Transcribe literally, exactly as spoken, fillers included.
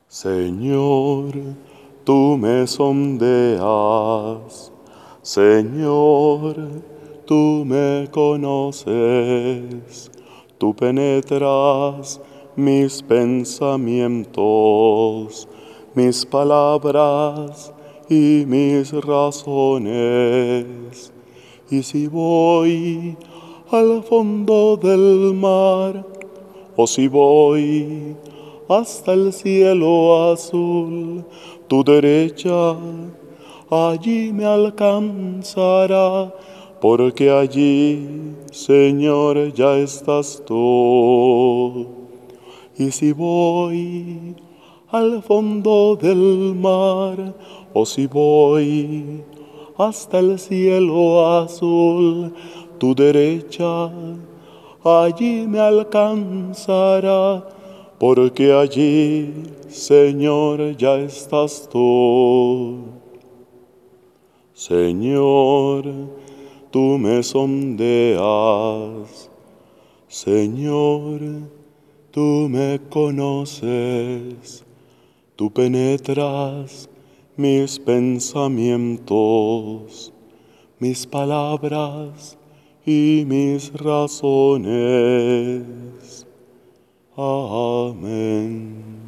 Señor, tú me sondeas, Señor, tú me conoces, tú penetras mis pensamientos, mis palabras y mis razones. Y si voy al fondo del mar, o si voy hasta el cielo azul, tu derecha allí me alcanzará, porque allí, Señor, ya estás tú. Y si voy al fondo del mar, o si voy hasta el cielo azul, tu derecha allí me alcanzará, porque allí, Señor, ya estás tú. Señor, tú me sondeas, Señor, tú me conoces, tú penetras mis pensamientos, mis palabras y mis razones. Amén.